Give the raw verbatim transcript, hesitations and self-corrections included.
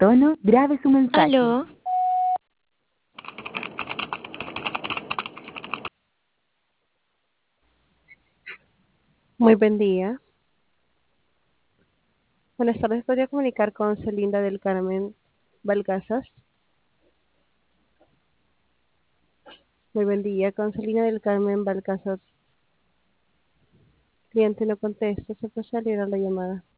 tono, grabe su mensaje. Aló, Muy buen día. Buenas tardes, podría comunicar con Celinda del Carmen Balcazas. Muy buen día, con Celinda del Carmen Balcazas. Cliente no contesta, se puede salir a la llamada.